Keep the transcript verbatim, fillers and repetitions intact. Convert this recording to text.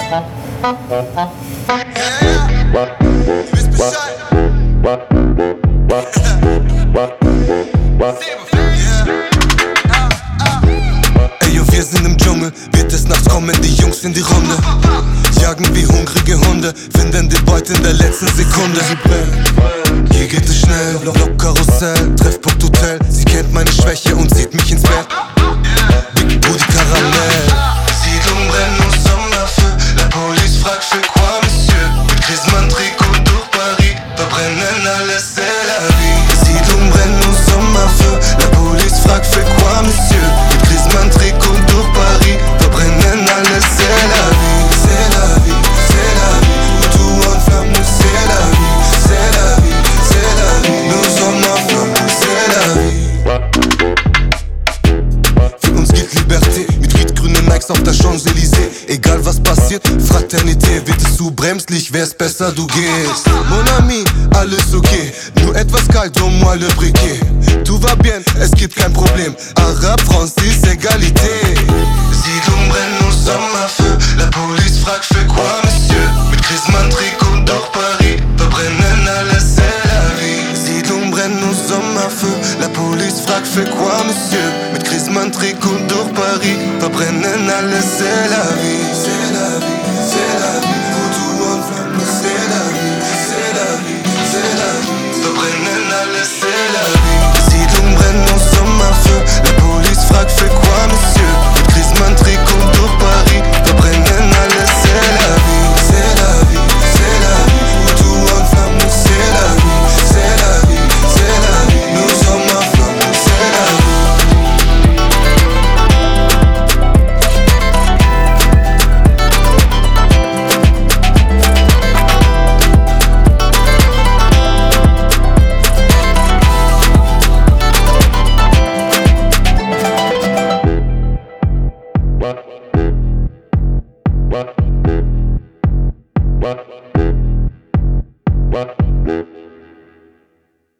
Ihr wisst Bescheid. Ey, yo, wir sind im Dschungel, wird es nachts kommen, die Jungs in die Runde. Jagen wie hungrige Hunde, finden die Beute in der letzten Sekunde. Hier geht es schnell, Block, Block, Karussell, Treffpunkt Hotel. Sie kennt meine Schwäche und zieht mich ins Bett. Big Booty Karamell. Siedlung brennt au Sommerfeu. La police fragt für quoi, Monsieur? Mit Griezmann Trikot durch Paris, verbrennen alles, c'est la vie. Siedlung brennt au Sommerfeu. La police fragt für quoi, Monsieur? Mit Griezmann Trikot durch Paris, verbrennen alles, c'est la vie. C'est la vie, c'est la vie. Tout en flamme, c'est la vie. C'est la vie, c'est la vie. Nous sommes en flamme, c'est la vie. Für uns gilt Liberté, mit riedgrünen Nikes auf der Champs-Élysées. Egal was passiert, Fraternité. Wird es zu bremslich, wär's besser, du gehst. Mon ami, alles okay, nur etwas kalt, donne-moi le briquet. Tout va bien, es gibt kein Problem. Arabe, Francis, Égalité. Siedlung brennt au Sommerfeu. La police fragt für quoi, Monsieur? Mit Griezmann Trikot durch Paris, verbrennen alles, c'est la vie. Siedlung brennt au Sommerfeu. La police fragt für quoi, Monsieur? Mit Griezmann Trikot durch Paris, verbrennen alles, c'est la vie. C'est la vie, c'est la vie. Tout en flamme, c'est la vie. C'est la vie, c'est la vie. Verbrennen alles, c'est la vie. Siedlung brennt au Sommerfeu. La police fragt für quoi, Monsieur? Mit Griezmann Trikot durch Paris, verbrennen alles, c'est la vie. C'est la vie, c'est la vie. Tout en flamme, c'est la vie. C'est la vie, c'est la vie. Nous sommes en flamme, c'est la vie. What? What?